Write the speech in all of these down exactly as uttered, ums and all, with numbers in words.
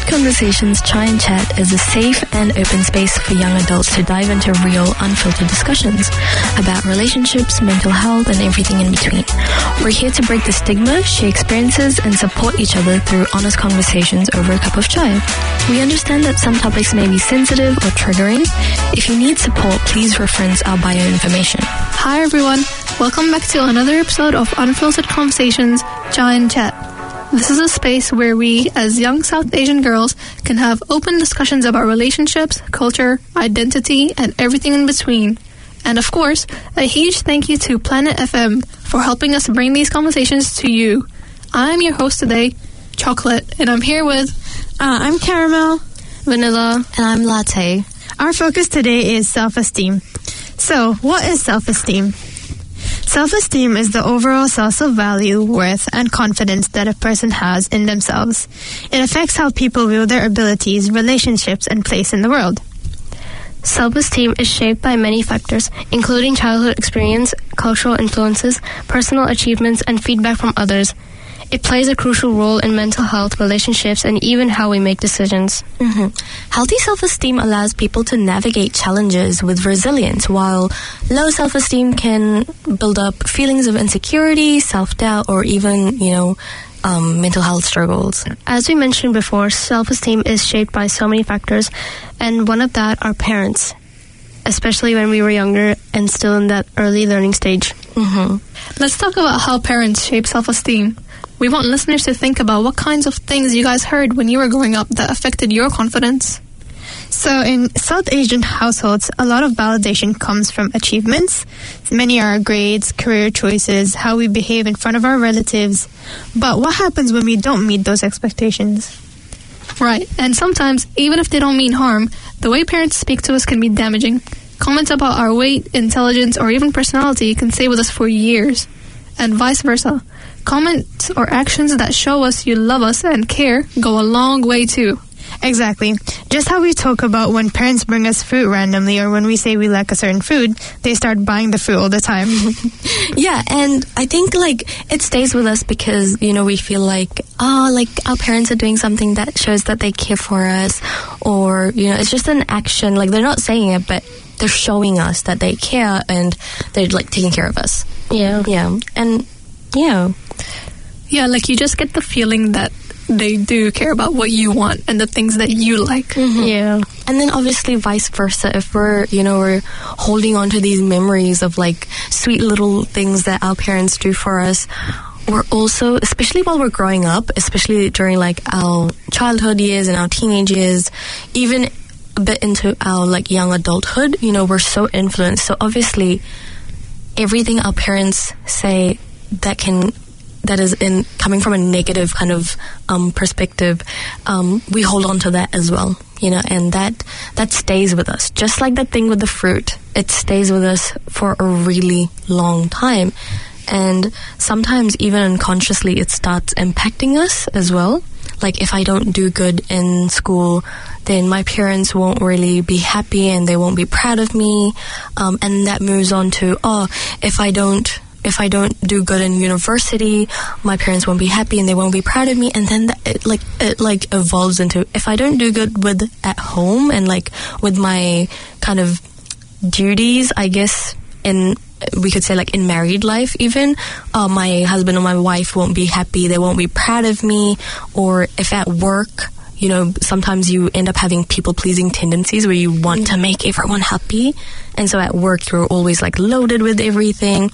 Conversations Chai and Chat is a safe and open space for young adults to dive into real, unfiltered discussions about relationships, mental health, and everything in between. We're here to break the stigma, share experiences, and support each other through honest conversations over a cup of chai. We understand that some topics may be sensitive or triggering. If you need support, please reference our bio information. Hi everyone, welcome back to another episode of Unfiltered Conversations Chai and Chat. This is a space where we, as young South Asian girls, can have open discussions about relationships, culture, identity, and everything in between. And of course, a huge thank you to Planet F M for helping us bring these conversations to you. I'm your host today, Chocolate, and I'm here with... Uh, I'm Caramel, Vanilla, and I'm Latte. Our focus today is self-esteem. So, what is self-esteem? Self-esteem is the overall sense of value, worth, and confidence that a person has in themselves. It affects how people view their abilities, relationships, and place in the world. Self-esteem is shaped by many factors, including childhood experience, cultural influences, personal achievements, and feedback from others. It plays a crucial role in mental health, relationships, and even how we make decisions. Mm-hmm. Healthy self-esteem allows people to navigate challenges with resilience, while low self-esteem can build up feelings of insecurity, self-doubt, or even, you know, um, mental health struggles. As we mentioned before, self-esteem is shaped by so many factors, and one of that are parents, especially when we were younger and still in that early learning stage. Mm-hmm. Let's talk about how parents shape self-esteem. We want listeners to think about what kinds of things you guys heard when you were growing up that affected your confidence. So in South Asian households, a lot of validation comes from achievements. Many are grades, career choices, how we behave in front of our relatives. But what happens when we don't meet those expectations? Right, and sometimes, even if they don't mean harm, the way parents speak to us can be damaging. Comments about our weight, intelligence, or even personality can stay with us for years, and vice versa. Comments or actions that show us you love us and care go a long way too. Exactly. Just how we talk about when parents bring us fruit randomly, or when we say we like a certain food, they start buying the fruit all the time. Yeah, and I think, like, it stays with us because, you know, we feel like, oh, like, our parents are doing something that shows that they care for us, or, you know, it's just an action. Like, they're not saying it, but they're showing us that they care and they're, like, taking care of us. Yeah. Yeah. And, yeah. Yeah, like, you just get the feeling that they do care about what you want and the things that you like. Mm-hmm. Yeah. And then obviously vice versa. If we're, you know, we're holding on to these memories of, like, sweet little things that our parents do for us, we're also, especially while we're growing up, especially during, like, our childhood years and our teenage years, even a bit into our, like, young adulthood, you know, we're so influenced. So obviously everything our parents say that can... that is in coming from a negative kind of um, perspective, um, we hold on to that as well, you know, and that that stays with us. Just like that thing with the fruit, it stays with us for a really long time. And sometimes even unconsciously it starts impacting us as well. Like, if I don't do good in school, then my parents won't really be happy and they won't be proud of me. Um, and that moves on to, oh, if I don't if I don't do good in university, my parents won't be happy and they won't be proud of me. And then that, it like it like evolves into, if I don't do good with at home and, like, with my kind of duties, I guess, in, we could say, like, in married life even, uh, my husband or my wife won't be happy, they won't be proud of me. Or if at work, you know, sometimes you end up having people-pleasing tendencies where you want to make everyone happy. And so at work, you're always, like, loaded with everything.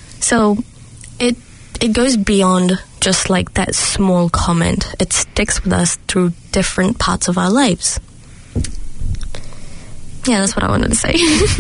So it it goes beyond just, like, that small comment. It sticks with us through different parts of our lives. Yeah, that's what I wanted to say.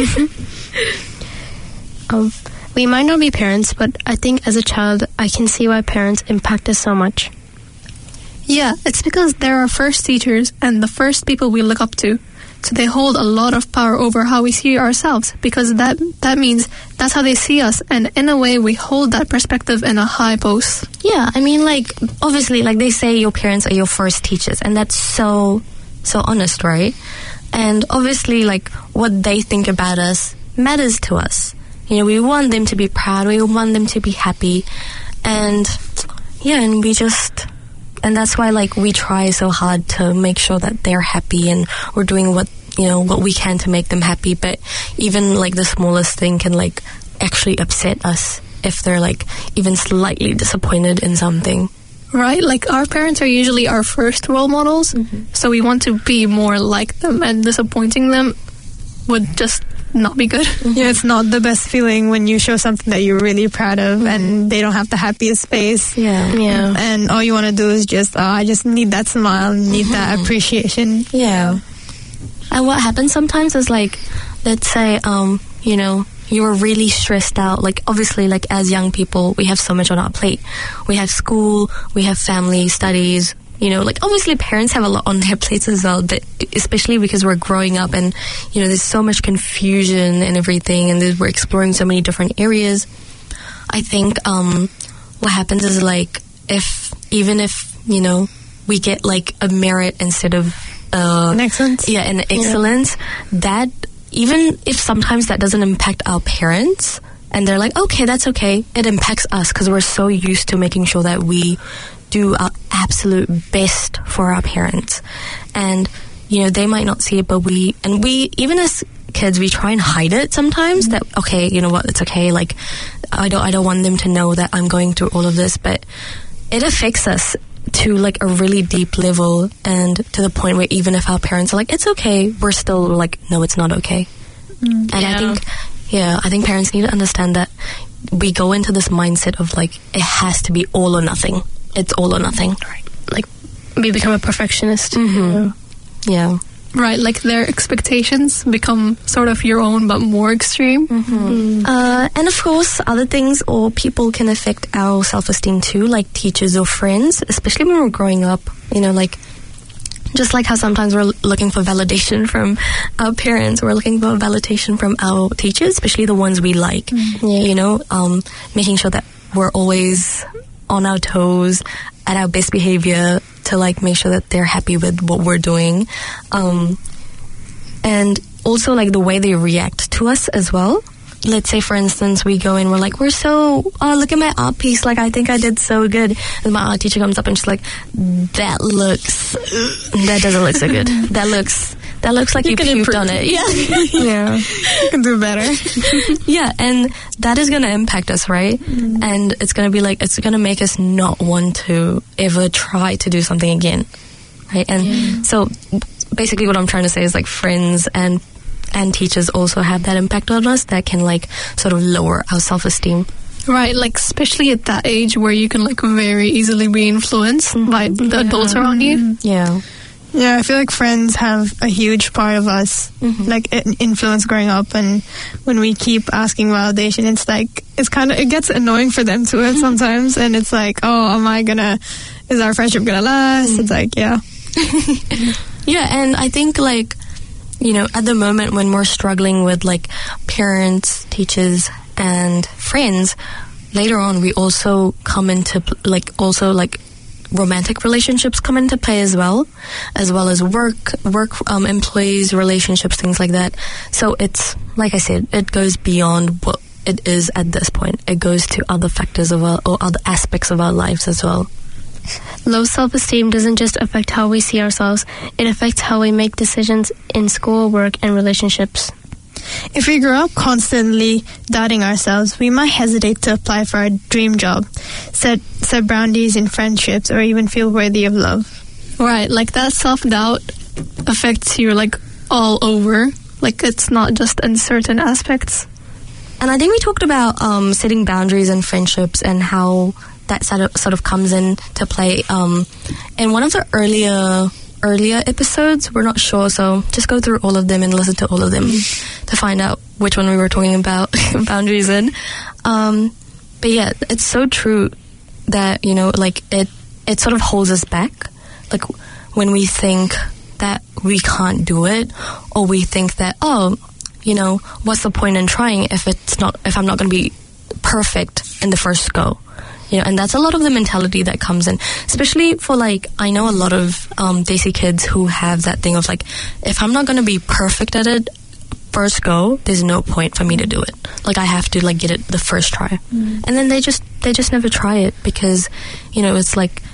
um, we might not be parents, but I think as a child, I can see why parents impact us so much. Yeah, it's because they're our first teachers and the first people we look up to. So they hold a lot of power over how we see ourselves, because that that means that's how they see us, and in a way we hold that perspective in a high post. Yeah, I mean, like, obviously, like, they say your parents are your first teachers, and that's so, so honest, right? And obviously, like, what they think about us matters to us. You know, we want them to be proud, we want them to be happy, and, yeah, and we just... and that's why like we try so hard to make sure that they're happy, and we're doing what you know what we can to make them happy. But even like the smallest thing can like actually upset us if they're like even slightly disappointed in something. Right, like our parents are usually our first role models, mm-hmm. so we want to be more like them, and disappointing them would just not be good. Mm-hmm. Yeah, it's not the best feeling when you show something that you're really proud of, mm-hmm. and they don't have the happiest face. Yeah, yeah, and all you want to do is just, oh, I just need that smile, need mm-hmm. that appreciation. Yeah, and what happens sometimes is like, let's say, um, you know. You're really stressed out. Like, obviously, like, as young people, we have so much on our plate. We have school, we have family, studies, you know, like, obviously parents have a lot on their plates as well, but especially because we're growing up and, you know, there's so much confusion and everything, and we're exploring so many different areas. I think um, what happens is, like, if, even if, you know, we get, like, a merit instead of... Uh, an excellence? Yeah, an excellence, yeah. that... Even if sometimes that doesn't impact our parents, and they're like, okay, that's okay, it impacts us because we're so used to making sure that we do our absolute best for our parents. And, you know, they might not see it, but we, and we, even as kids, we try and hide it sometimes, that, okay, you know what, it's okay, like, I don't, I don't want them to know that I'm going through all of this, but it affects us to like a really deep level, and to the point where even if our parents are like, it's okay, we're still like, no, it's not okay. Mm, and yeah. I think yeah I think parents need to understand that we go into this mindset of like, it has to be all or nothing. It's all or nothing, right? Like, we become a perfectionist. Mm-hmm. yeah Right, like their expectations become sort of your own, but more extreme. Mm-hmm. Mm. Uh, and of course, other things or people can affect our self-esteem too, like teachers or friends, especially when we're growing up. You know, like, just like how sometimes we're looking for validation from our parents, we're looking for validation from our teachers, especially the ones we like. Mm-hmm. Yeah. You know, um, making sure that we're always on our toes, at our best behavior, to like make sure that they're happy with what we're doing, um, and also like the way they react to us as well. Let's say, for instance, we go in, we're like, we're so, oh, look at my art piece, like, I think I did so good, and my art teacher comes up and she's like, that looks, that doesn't look so good, that looks, that looks like you, you puked on it. Yeah. Yeah. You can do better. Yeah, and that is going to impact us, right? Mm. And it's going to be like, it's going to make us not want to ever try to do something again, right? And yeah. so basically what I'm trying to say is like, friends and and teachers also have that impact on us that can like sort of lower our self-esteem. Right, like especially at that age where you can like very easily be influenced mm-hmm. by the yeah. adults around you. Yeah. Yeah, I feel like friends have a huge part of us, mm-hmm. like an influence growing up, and when we keep asking validation, it's like, it's kind of, it gets annoying for them too mm-hmm. sometimes, and it's like, oh, am I gonna, is our friendship gonna last? Mm-hmm. It's like, yeah. Yeah, and I think like, you know, at the moment when we're struggling with like parents, teachers, and friends, later on we also come into like also like romantic relationships come into play as well, as well as work, work um, employees, relationships, things like that. So it's, like I said, it goes beyond what it is at this point. It goes to other factors of our, or other aspects of our lives as well. Low self-esteem doesn't just affect how we see ourselves, it affects how we make decisions in school, work, and relationships. If we grow up constantly doubting ourselves, we might hesitate to apply for our dream job, set, set boundaries in friendships, or even feel worthy of love. Right, like that self-doubt affects you like all over. Like it's not just in certain aspects. And I think we talked about um, setting boundaries in friendships and how that sort of, sort of comes into play um, in one of the earlier earlier episodes. We're not sure, so just go through all of them and listen to all of them mm. to find out which one we were talking about boundaries in. Um, but yeah, it's so true that, you know, like it it sort of holds us back. Like when we think that we can't do it, or we think that, oh, you know, what's the point in trying if it's not if I'm not going to be perfect in the first go. You know, and that's a lot of the mentality that comes in, especially for like, I know a lot of um, Desi kids who have that thing of like, if I'm not going to be perfect at it first go, there's no point for me to do it. Like I have to like get it the first try. Mm. And then they just, they just never try it because, you know, it's like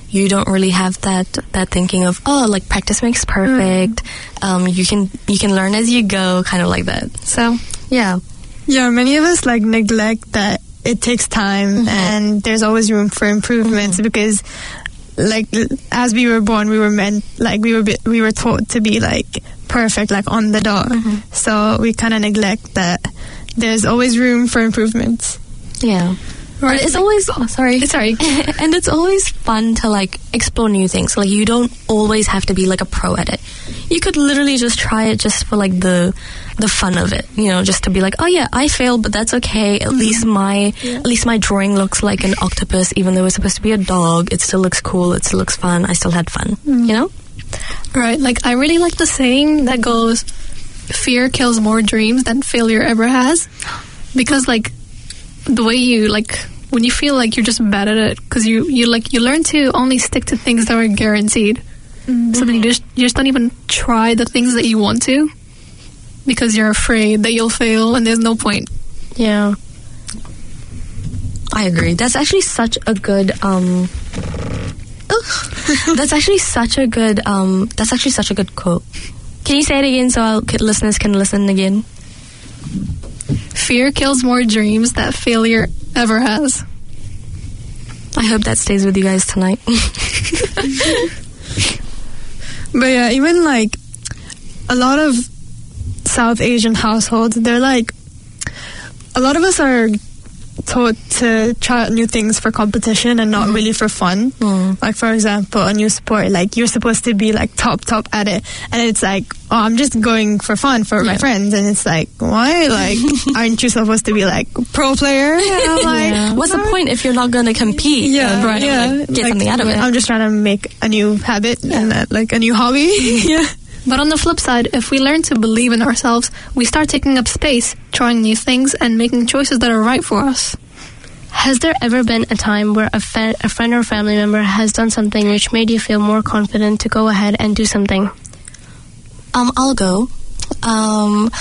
you don't really have that that thinking of, oh, like practice makes perfect. Mm. Um, you can you can learn as you go, kind of like that. So yeah, yeah. Many of us like neglect that it takes time, mm-hmm. and there's always room for improvements, mm-hmm. because like as we were born, we were meant like we were we were taught to be like perfect, like on the dot. Mm-hmm. So we kind of neglect that there's always room for improvements. Yeah. Right. It's always oh, sorry. Sorry. And it's always fun to like explore new things. Like you don't always have to be like a pro at it. You could literally just try it just for like the the fun of it. You know, just to be like, oh yeah, I failed, but that's okay. At mm-hmm. least my yeah. at least my drawing looks like an octopus, even though it's supposed to be a dog. It still looks cool. It still looks fun. I still had fun. Mm-hmm. You know? Right. Like I really like the saying that goes, "Fear kills more dreams than failure ever has," because like the way you like when you feel like you're just bad at it, because you you like you learn to only stick to things that are guaranteed. Mm-hmm. So then you just you just don't even try the things that you want to, because you're afraid that you'll fail and there's no point. Yeah, I agree. That's actually such a good um that's actually such a good um that's actually such a good quote. Can you say it again so our listeners can listen again? Fear kills more dreams than failure ever has. I hope that stays with you guys tonight. But yeah, even like a lot of South Asian households, they're like, a lot of us are taught to try out new things for competition and not mm. really for fun. Mm. Like, for example, a new sport, like you're supposed to be like top, top at it. And it's like, oh, I'm just going for fun for yeah. my friends. And it's like, why? Like, aren't you supposed to be like pro player? Yeah, like, yeah. What's the point if you're not going to compete? Yeah, and, right, yeah. Like, get like, something out of it. I'm just trying to make a new habit yeah. and uh, like a new hobby. Yeah. But on the flip side, if we learn to believe in ourselves, we start taking up space, trying new things, and making choices that are right for us. Has there ever been a time where a, fa- a friend or family member has done something which made you feel more confident to go ahead and do something? Um, I'll go. Um,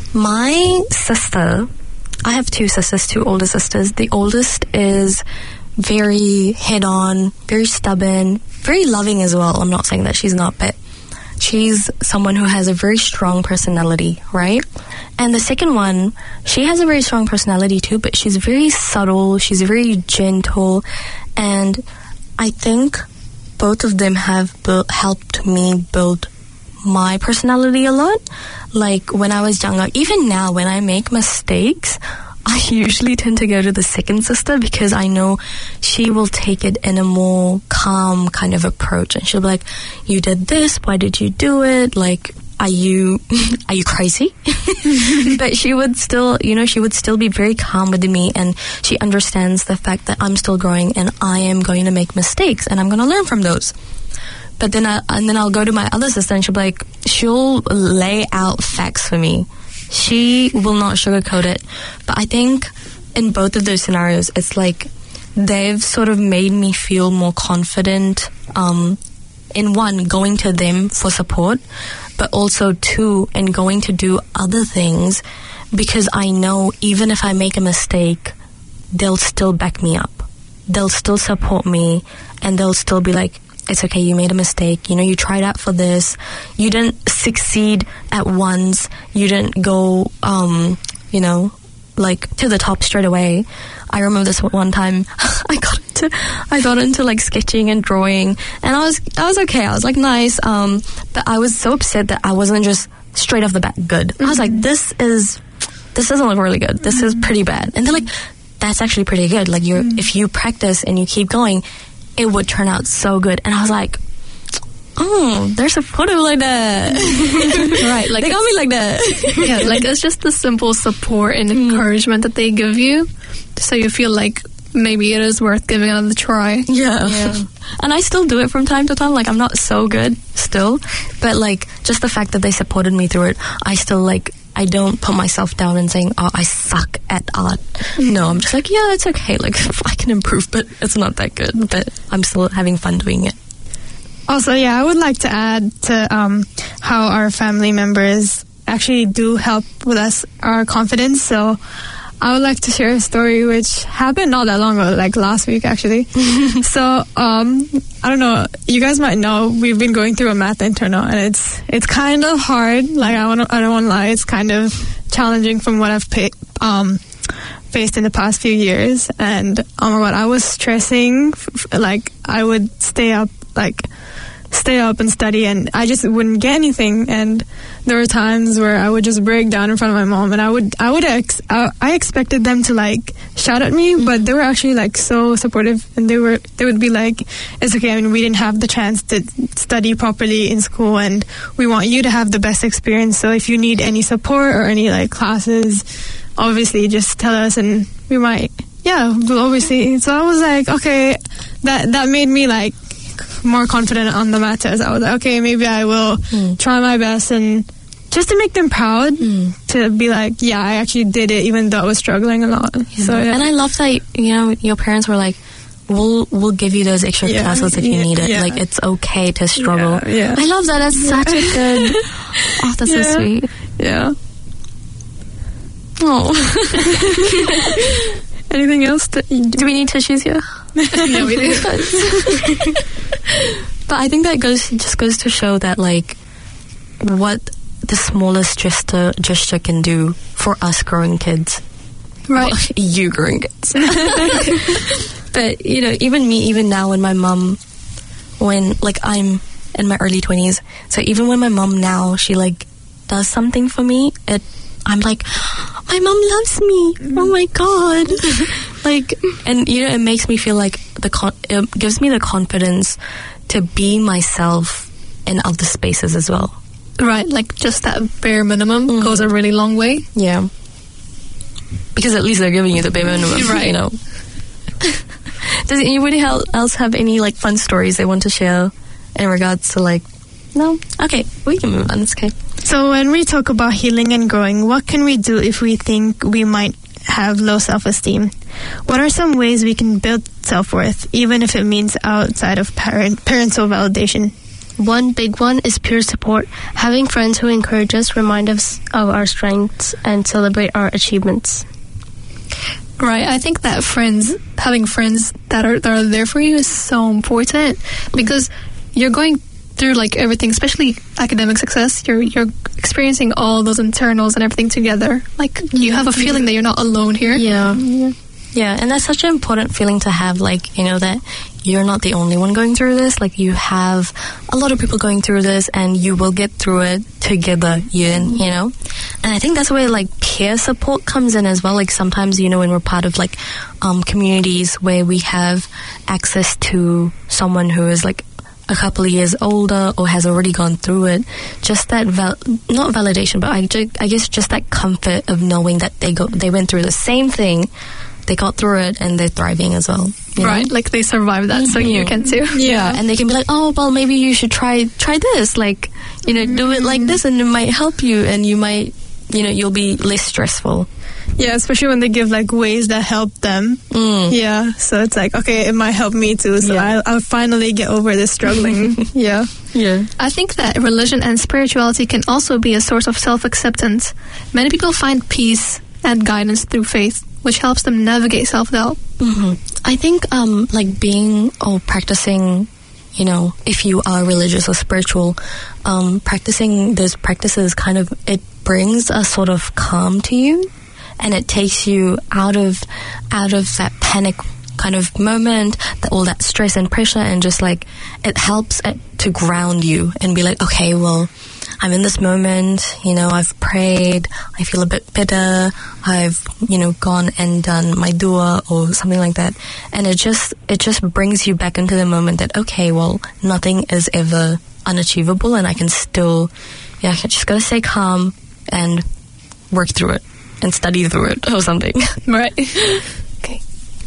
my sister, I have two sisters, two older sisters. The oldest is very head-on, very stubborn, very loving as well. I'm not saying that she's not, but she's someone who has a very strong personality, right? And the second one, she has a very strong personality too, but she's very subtle, she's very gentle, and I think both of them have built, helped me build my personality a lot. Like when I was younger, even now when I make mistakes, I usually tend to go to the second sister because I know she will take it in a more calm kind of approach, and she'll be like, you did this, why did you do it? Like, are you are you crazy? But she would still, you know, she would still be very calm with me, and she understands the fact that I'm still growing and I am going to make mistakes and I'm going to learn from those. But then I, and then I'll go to my other sister and she'll be like, she'll lay out facts for me. She will not sugarcoat it. But I think in both of those scenarios, it's like they've sort of made me feel more confident um, in one, going to them for support, but also two, in going to do other things, because I know even if I make a mistake, they'll still back me up. They'll still support me, and they'll still be like, it's okay, you made a mistake. You know, you tried out for this. You didn't succeed at once. You didn't go, um, you know, like to the top straight away. I remember this one time I got into, I got into like sketching and drawing, and I was, I was okay. I was like, nice. Um, but I was so upset that I wasn't just straight off the bat good. Mm-hmm. I was like, this is, this doesn't look really good. This mm-hmm. is pretty bad. And they're like, that's actually pretty good. Like you're, mm-hmm. if you practice and you keep going, it would turn out so good. And I was like, oh, they're supportive like that. Right. Like they got me like that. Yeah, like it's just the simple support and encouragement that they give you, so you feel like maybe it is worth giving it another try. Yeah. yeah. And I still do it from time to time. Like I'm not so good still, but like just the fact that they supported me through it, I still like, I don't put myself down and saying, oh, I suck at art. No, I'm just like, yeah, it's okay. Like, I can improve, but it's not that good. But I'm still having fun doing it. Also, yeah, I would like to add to um, how our family members actually do help with us, our confidence. So I would like to share a story which happened not that long ago, like last week actually. So, um, I don't know, you guys might know we've been going through a math internal, and it's it's kind of hard. Like I want I don't want to lie, it's kind of challenging from what I've pay, um faced in the past few years. And oh my god, I was stressing. Like I would stay up like. stay up and study, and I just wouldn't get anything. And there were times where I would just break down in front of my mom, and I would I would ex- I, I expected them to like shout at me, but they were actually like so supportive, and they were they would be like, it's okay, I mean, we didn't have the chance to study properly in school, and we want you to have the best experience, so if you need any support or any like classes, obviously just tell us and we might yeah we'll obviously. So I was like, okay, that that made me like more confident on the math test. I was like, okay, maybe I will mm. try my best, and just to make them proud, mm. to be like, yeah, I actually did it, even though I was struggling a lot. Yeah. So, yeah. And I love that, you know, your parents were like, we'll we'll give you those extra yeah. classes if you yeah. need it. Yeah. Like, it's okay to struggle. Yeah. Yeah. I love that. That's yeah. such a good. Oh, that's yeah. so sweet. Yeah. Oh. Anything else? That you do? do we need tissues here? No, we do. But I think that goes just goes to show that like what the smallest gesture gesture can do for us growing kids. Right. Well, you growing kids. But you know, even me, even now when my mom, when like I'm in my early twenties, so even when my mom now she like does something for me, it I'm like, my mom loves me. Mm. Oh my god. Like, and you know, it makes me feel like the con- it gives me the confidence to be myself in other spaces as well. Right, like just that bare minimum mm. goes a really long way. Yeah. Because at least they're giving you the bare minimum, right? You know. Does anybody else have any like fun stories they want to share in regards to like? No? Okay, we can move on. It's okay. So when we talk about healing and growing, what can we do if we think we might have low self-esteem? What are some ways we can build self-worth, even if it means outside of parent parental validation? One big one is peer support. Having friends who encourage us, remind us of our strengths, and celebrate our achievements. Right, I think that friends, having friends that are that are there for you is so important, because you're going through like everything, especially academic success. You're you're experiencing all those internals and everything together. Like you have a feeling that you're not alone here. Yeah, yeah, yeah. And that's such an important feeling to have. Like, you know, that you're not the only one going through this. Like, you have a lot of people going through this, and you will get through it together. You and you know. And I think that's where like peer support comes in as well. Like sometimes, you know, when we're part of like um, communities where we have access to someone who is like a couple of years older or has already gone through it, just that val- not validation, but I, ju- I guess just that comfort of knowing that they go they went through the same thing, they got through it, and they're thriving as well. Right, know? Like they survived that, mm-hmm. so you can too. Yeah, and they can be like, oh, well, maybe you should try try this, like, you know, do it like this, and it might help you, and you might, you know, you'll be less stressful. Yeah, especially when they give like ways that help them. Mm. Yeah, so it's like, okay, it might help me too. So yeah. I'll, I'll finally get over this struggling. yeah, yeah. I think that religion and spirituality can also be a source of self-acceptance. Many people find peace and guidance through faith, which helps them navigate self-doubt. Mm-hmm. I think, um, like being or practicing, you know, if you are religious or spiritual, um, practicing those practices kind of it brings a sort of calm to you. And it takes you out of out of that panic kind of moment, that, all that stress and pressure, and just like it helps it to ground you and be like, okay, well, I'm in this moment, you know, I've prayed, I feel a bit better, I've, you know, gone and done my dua or something like that. And it just it just brings you back into the moment that, okay, well, nothing is ever unachievable, and I can still, yeah, I just gotta stay calm and work through it. And study through it or something. Right. Okay.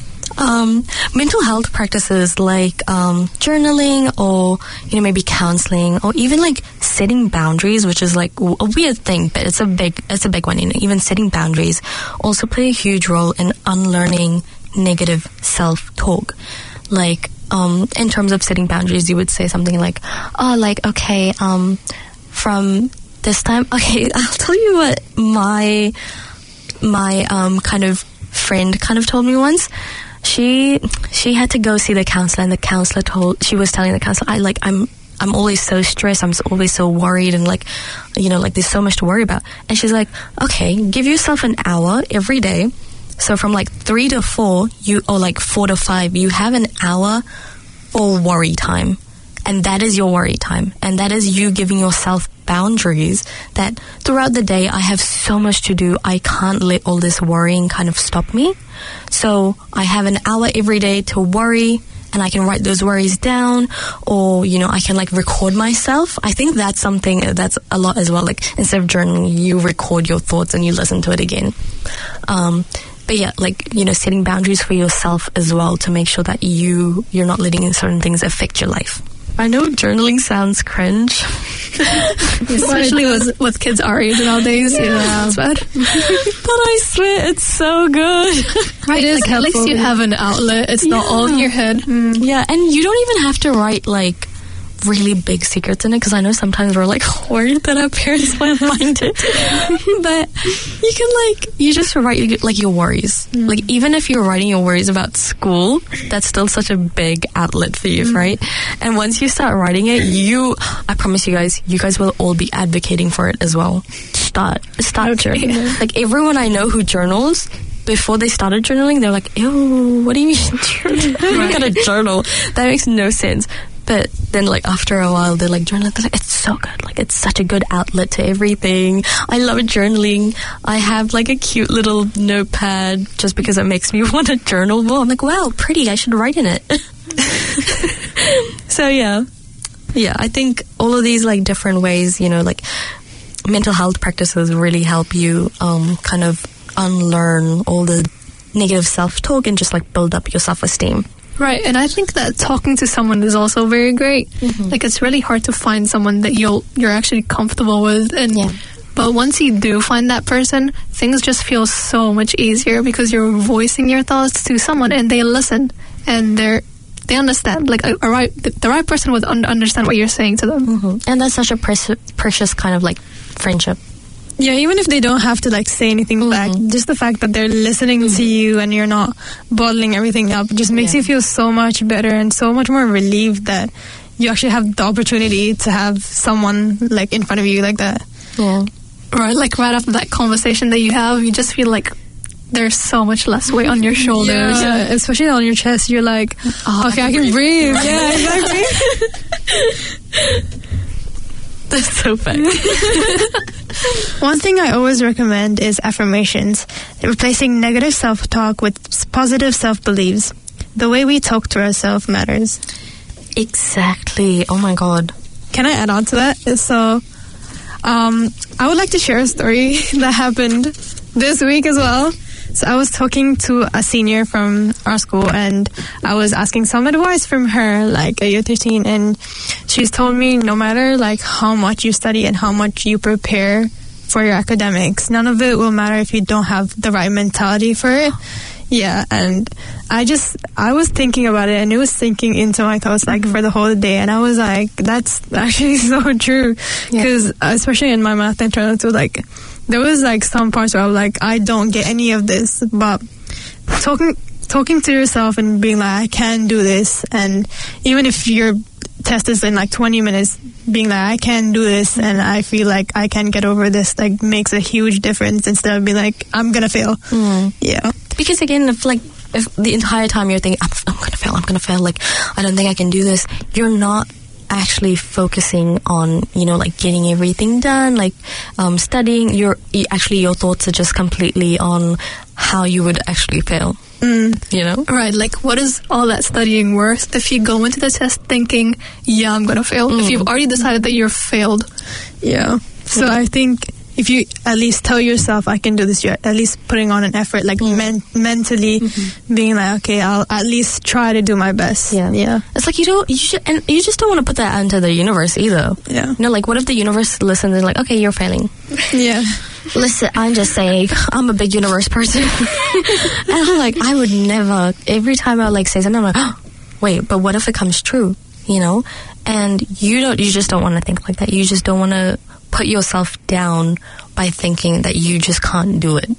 Um, mental health practices like um, journaling, or, you know, maybe counseling, or even like setting boundaries, which is like a weird thing, but it's a big, it's a big one. You know, even setting boundaries also play a huge role in unlearning negative self-talk. Like, um, in terms of setting boundaries, you would say something like, oh, like, okay, um, from this time, okay, I'll tell you what my... my um, kind of friend kind of told me once. She she had to go see the counselor, and the counselor told she was telling the counselor, I like I'm I'm always so stressed, I'm always so worried, and like, you know, like there's so much to worry about. And she's like, okay, give yourself an hour every day. So from like three to four, you or like four to five, you have an hour for worry time, and that is your worry time, and that is you giving yourself boundaries that throughout the day I have so much to do, I can't let all this worrying kind of stop me. So I have an hour every day to worry, and I can write those worries down, or you know, I can like record myself. I think that's something that's a lot as well. Like instead of journaling, you record your thoughts and you listen to it again. Um, but yeah, like, you know, setting boundaries for yourself as well to make sure that you you're not letting certain things affect your life. I know journaling sounds cringe, especially with, with kids our age nowadays. Yeah, yeah. It's bad. But I swear it's so good. Right, it is like, at least you have an outlet. It's yeah. not all in your head. Mm. Yeah, and you don't even have to write like really big secrets in it, because I know sometimes we're like worried that our parents might find it. But you can like you just write like your worries. Mm. Like even if you're writing your worries about school, that's still such a big outlet for you, mm. right? And once you start writing it, you I promise you guys, you guys will all be advocating for it as well. Start start journaling. Yeah. Like everyone I know who journals, before they started journaling, they're like, ew, what do you mean journal? Right. You gotta journal. That makes no sense. But then, like, after a while, they're like, journaling, they're like, it's so good. Like, it's such a good outlet to everything. I love journaling. I have, like, a cute little notepad just because it makes me want to journal more. I'm like, wow, pretty. I should write in it. So, yeah. Yeah, I think all of these, like, different ways, you know, like, mental health practices really help you um, kind of unlearn all the negative self-talk and just, like, build up your self-esteem. Right, and I think that talking to someone is also very great. Mm-hmm. Like, it's really hard to find someone that you'll you're actually comfortable with, and yeah. but once you do find that person, things just feel so much easier because you're voicing your thoughts to someone, and they listen, and they're they understand. Like a, a right, the right person would un- understand what you're saying to them, mm-hmm. and that's such a pre- precious kind of like friendship. Yeah, even if they don't have to like say anything mm-hmm. back, just the fact that they're listening mm-hmm. to you and you're not bottling everything up just makes yeah. you feel so much better and so much more relieved that you actually have the opportunity to have someone like in front of you like that. Yeah. Right, like right after that conversation that you have, you just feel like there's so much less weight on your shoulders. Yeah, yeah. Especially on your chest, you're like, oh, okay, I can breathe. breathe. Yeah, exactly. That's so funny. One thing I always recommend is affirmations, replacing negative self-talk with positive self-beliefs. The way we talk to ourselves matters. Exactly. Oh my God. Can I add on to that? So, um, I would like to share a story that happened this week as well. So I was talking to a senior from our school, and I was asking some advice from her, like at year thirteen, and she's told me no matter like how much you study and how much you prepare for your academics, none of it will matter if you don't have the right mentality for it. Yeah, and I just, I was thinking about it, and it was sinking into my thoughts like for the whole day, and I was like, that's actually so true, because yeah. especially in my math internal too, like, there was like some parts where I was like, I don't get any of this, but talking talking to yourself and being like, I can do this, and even if your test is in like twenty minutes, being like, I can do this, and I feel like I can get over this, like makes a huge difference instead of being like, I'm gonna fail. Mm. Yeah. Because again, if like if the entire time you're thinking, I'm, I'm gonna fail, I'm gonna fail, like I don't think I can do this, you're not actually focusing on, you know, like getting everything done, like um, studying. Your actually your thoughts are just completely on how you would actually fail. Mm. You know, right? Like, what is all that studying worth if you go into the test thinking, "Yeah, I'm gonna fail," mm. if you've already decided that you're failed? Yeah. So yeah. I think if you at least tell yourself, I can do this, you're at least putting on an effort, like mm. men- mentally mm-hmm. being like, okay, I'll at least try to do my best. Yeah. Yeah. It's like you don't, you should, and you just don't want to put that into the universe either. Yeah. You know, like what if the universe listens and like, okay, you're failing. Yeah. Listen, I'm just saying, I'm a big universe person. And I'm like, I would never, every time I like say something, I'm like, oh, wait, but what if it comes true? You know? And you don't, you just don't want to think like that. You just don't want to put yourself down by thinking that you just can't do it.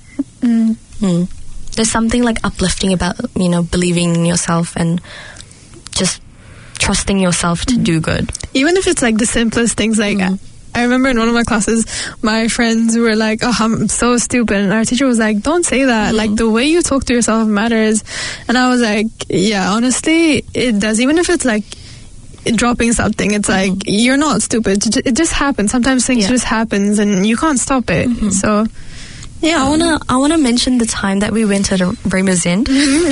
Mm. Mm. There's something like uplifting about, you know, believing in yourself and just trusting yourself to do good. Even if it's like the simplest things, like mm. I remember in one of my classes, my friends were like, oh, I'm so stupid. And our teacher was like, don't say that. Mm. Like, the way you talk to yourself matters. And I was like, yeah, honestly, it does. Even if it's like dropping something, it's like, mm-hmm. you're not stupid. It just happens. Sometimes things yeah. just happens and you can't stop it. Mm-hmm. So, yeah. I wanna I wanna mention the time that we went to the Rainbow's End. Mm-hmm.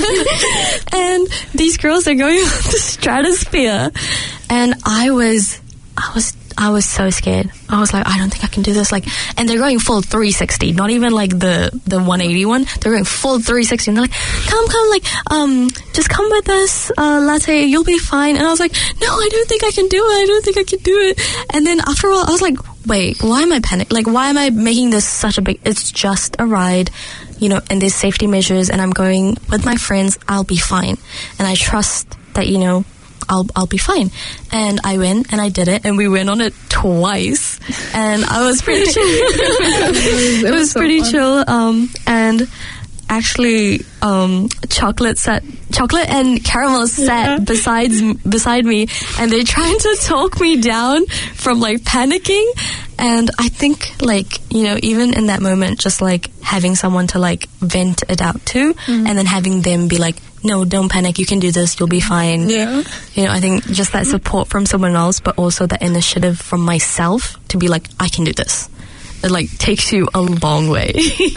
Yeah. And these girls are going on the stratosphere. And I was, I was I was so scared. I was like, I don't think I can do this. Like, and they're going full three sixty, not even like the the one eighty one. They're going full three sixty, and they're like, come, come, like, um, just come with us, uh, latte. You'll be fine. And I was like, no, I don't think I can do it. I don't think I can do it. And then after a while, I was like, wait, why am I panicking? Like, why am I making this such a big? It's just a ride, you know. And there's safety measures, and I'm going with my friends. I'll be fine, and I trust that, you know, I'll I'll be fine. And I went and I did it, and we went on it twice, and I was pretty chill. it was, it was so pretty fun. chill. Um, and actually, um, chocolate sat, chocolate and caramel sat yeah. besides beside me, and they're trying to talk me down from like panicking. And I think, like, you know, even in that moment, just like having someone to like vent it out to, mm. and then having them be like, no, don't panic, you can do this, you'll be fine. Yeah. You know, I think just that support from someone else, but also that initiative from myself to be like, I can do this. It like takes you a long way.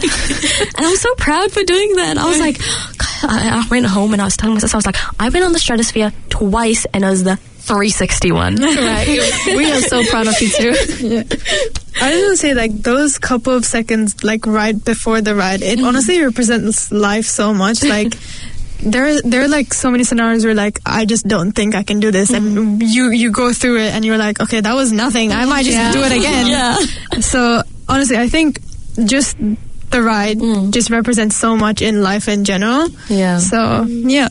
And I'm so proud for doing that. I was like, I, I went home and I was telling myself, I was like, I went on the stratosphere twice and it was the three sixty-one. Right. We are so proud of you too. Yeah. I just want to say, like, those couple of seconds, like, right before the ride, it mm. honestly represents life so much. Like, there, there are like so many scenarios where like I just don't think I can do this, mm-hmm. and you you go through it and you're like, okay, that was nothing. I might just yeah. do it again. Yeah. So honestly, I think just the ride mm. just represents so much in life in general. Yeah. So yeah,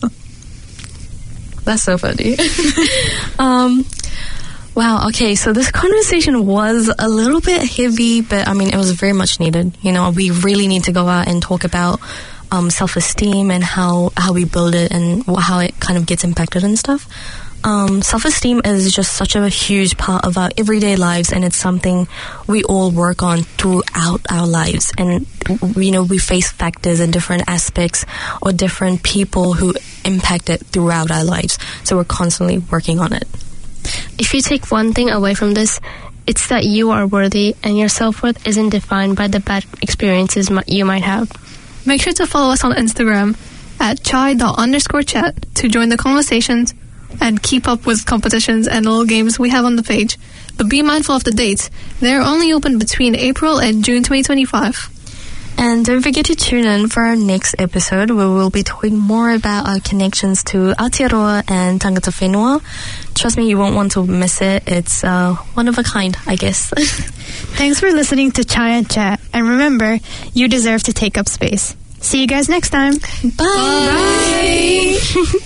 that's so funny. um. Wow, okay, so this conversation was a little bit heavy, but I mean, it was very much needed. You know, we really need to go out and talk about um, self-esteem and how, how we build it and how it kind of gets impacted and stuff. Um, self-esteem is just such a huge part of our everyday lives, and it's something we all work on throughout our lives. And, you know, we face factors and different aspects or different people who impact it throughout our lives. So we're constantly working on it. If you take one thing away from this, it's that you are worthy and your self-worth isn't defined by the bad experiences you might have. Make sure to follow us on Instagram at chai dot underscore chat to join the conversations and keep up with competitions and little games we have on the page. But be mindful of the dates. They're only open between April and June twenty twenty-five. And don't forget to tune in for our next episode, where we'll be talking more about our connections to Aotearoa and Tangata Whenua. Trust me, you won't want to miss it. It's uh, one of a kind, I guess. Thanks for listening to Chai and Chat. And remember, you deserve to take up space. See you guys next time. Bye. Bye.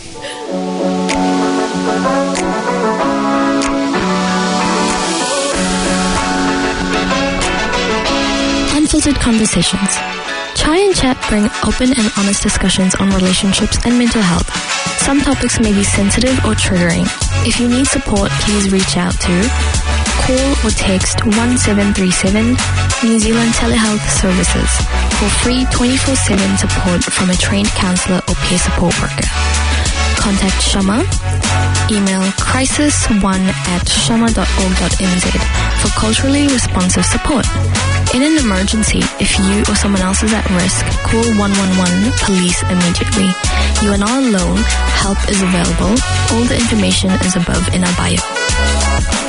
Unfiltered Conversations. Chai and Chat bring open and honest discussions on relationships and mental health. Some topics may be sensitive or triggering. If you need support, please reach out to call or text one seven three seven New Zealand Telehealth Services for free twenty-four seven support from a trained counsellor or peer support worker. Contact Shama. Email crisis one at shama dot org dot n z for culturally responsive support. In an emergency, if you or someone else is at risk, call one one one police immediately. You are not alone. Help is available. All the information is above in our bio.